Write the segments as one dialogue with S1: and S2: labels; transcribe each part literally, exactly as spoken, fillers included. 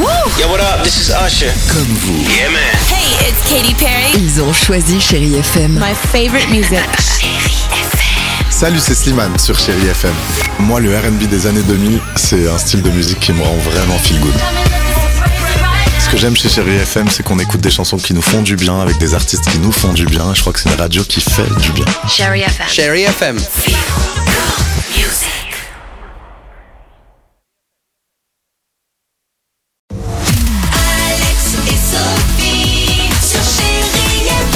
S1: Yo, what up? This is Usher.
S2: Comme vous.
S1: Yeah, man.
S3: Hey, it's Katy Perry.
S2: Ils ont choisi Chérie F M.
S3: My favorite music.
S4: Salut, c'est Slimane sur Chérie F M. Moi, le R and B des années deux mille, c'est un style de musique qui me rend vraiment feel good. Ce que j'aime chez Chérie F M, c'est qu'on écoute des chansons qui nous font du bien, avec des artistes qui nous font du bien. Je crois que c'est une radio qui fait du bien.
S5: Chérie F M.
S1: Chérie F M.
S3: Alex et Sophie sur Chérie F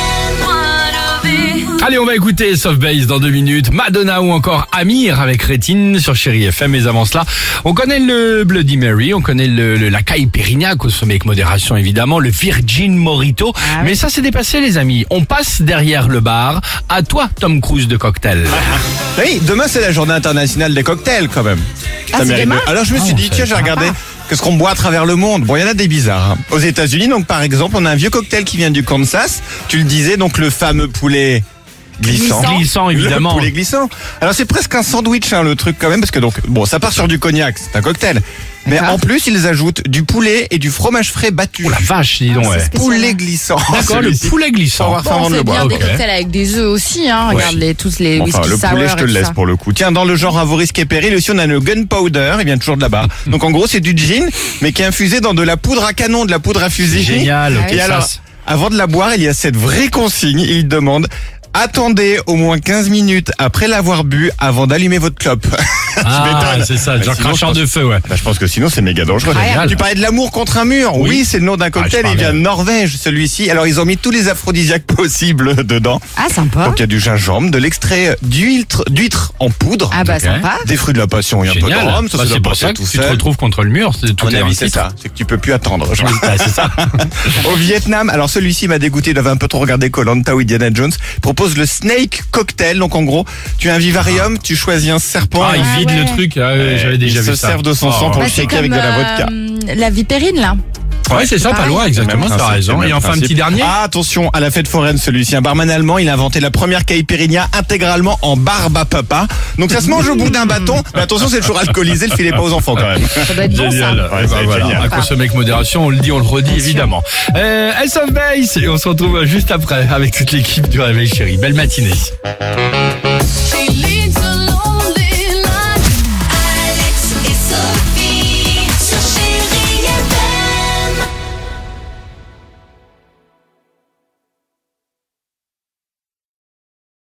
S3: M.
S6: Allez, on va écouter Soft Base dans deux minutes, Madonna ou encore Amir avec Rétine sur Chérie F M. Mais avant cela, on connaît le Bloody Mary, on connaît le, le la caipirinha, consommé avec modération évidemment, le Virgin Mojito. Ah oui. Mais ça c'est dépassé les amis, on passe derrière le bar. À toi Tom Cruise de cocktail.
S7: Oui, demain c'est la journée internationale des cocktails quand même.
S5: Ah,
S7: Ça
S5: c'est
S7: mérite
S5: demain
S7: de- Alors je me suis
S6: Ah, on
S7: dit,
S6: savait
S7: tiens, j'ai
S6: pas.
S7: regardé qu'est-ce qu'on boit à travers le monde. Bon, il y en a des bizarres. hein. Aux États-Unis, donc par exemple, on a un vieux cocktail qui vient du Kansas. Tu le disais, donc le fameux poulet glissant.
S6: Glissant, évidemment.
S7: Le poulet glissant. Alors c'est presque un sandwich, hein, le truc quand même, parce que donc bon, ça part sur du cognac, c'est un cocktail. Mais
S5: D'accord.
S7: en plus, ils ajoutent du poulet et du fromage frais battu.
S6: Oh la vache, dis donc.
S5: Ah,
S6: ouais.
S5: c'est
S7: Poulet glissant.
S6: D'accord, le
S7: Celui-ci.
S6: poulet
S7: Faut
S6: glissant.
S7: avoir faim avant
S5: on
S7: de
S5: fait
S7: le boire.
S5: bien des
S6: ok.
S5: cocktails avec des œufs aussi, hein. Regarde les, tous les
S7: Bon,
S5: whisky
S7: enfin, le
S5: sour
S7: poulet, je te
S5: et
S7: le
S5: tout
S7: laisse
S5: ça.
S7: pour le coup. Tiens, dans le genre à vos risques et périls, aussi, on a le gunpowder, il vient toujours de là-bas. Donc, en gros, c'est du gin, mais qui est infusé dans de la poudre à canon, de la poudre à fusil.
S6: Génial, ok,
S7: Et
S6: ça,
S7: alors,
S6: c'est-
S7: avant de la boire, il y a cette vraie consigne. Il demande, attendez au moins quinze minutes après l'avoir bu avant d'allumer votre clope.
S6: Ah,
S7: m'étonne.
S6: c'est ça,
S7: Bah,
S6: genre
S7: sinon,
S6: cracheur
S7: je pense-
S6: de feu, ouais.
S7: Bah, je pense que sinon, c'est méga dangereux.
S6: Génial.
S7: Tu parlais de l'amour contre un mur. Oui,
S6: Oui.
S7: c'est le nom d'un cocktail.
S6: Ah, je
S7: il vient de
S6: parlais-
S7: Norvège, celui-ci. Alors, ils ont mis tous les aphrodisiaques possibles dedans.
S5: Ah, sympa.
S7: Donc, il y a du gingembre, de l'extrait d'huître, d'huître en poudre.
S5: Ah bah
S6: Ok.
S5: sympa.
S7: Des fruits de la passion, il y a un peu de
S6: Génial.
S7: rhum, ça
S6: Bah,
S7: se doit
S6: c'est pour
S7: passer
S6: ça que
S7: tout
S6: tu te
S7: seul.
S6: retrouves contre le mur, c'est
S7: À
S6: tout
S7: mon
S6: est dans
S7: avis,
S6: le
S7: c'est
S6: titre.
S7: ça. C'est que tu peux plus attendre. genre.
S6: Ah, c'est ça.
S7: Au Vietnam, alors celui-ci m'a dégoûté, il avait un peu trop regardé Koh-Lanta ou Indiana Jones, propose le Snake Cocktail. Donc en gros, tu as un vivarium, tu choisis un serpent.
S6: Ah,
S7: et
S6: il vide
S5: ouais.
S6: le truc, ah, ouais, j'avais déjà
S7: il
S6: vu
S7: se
S6: ça.
S7: servent de son
S6: Oh,
S7: sang pour
S5: Bah,
S7: le
S5: c'est
S7: shaker avec
S5: comme
S7: de la vodka.
S5: euh, la vipérine, là.
S6: Ouais, c'est ça, pas
S5: pareil.
S6: loin, exactement,
S7: Même
S6: t'as
S7: principe,
S6: raison.
S7: même
S6: Et enfin, un
S7: principe.
S6: petit dernier.
S7: Ah, attention, à la fête foraine, celui-ci. Un barman allemand, il a inventé la première caipirinha intégralement en barbe à papa. Donc ça se mange au bout d'un bâton. Mais attention, c'est toujours alcoolisé, le filez pas aux enfants quand même.
S5: Ça doit être bon, ça.
S6: Génial.
S7: Ouais,
S6: Eh
S7: ça
S6: ben
S7: va être
S6: voilà,
S7: génial.
S6: à consommer avec modération, on le dit, on le redit évidemment. Euh, S of Base, et on se retrouve juste après avec toute l'équipe du Réveil Chéri. Belle matinée.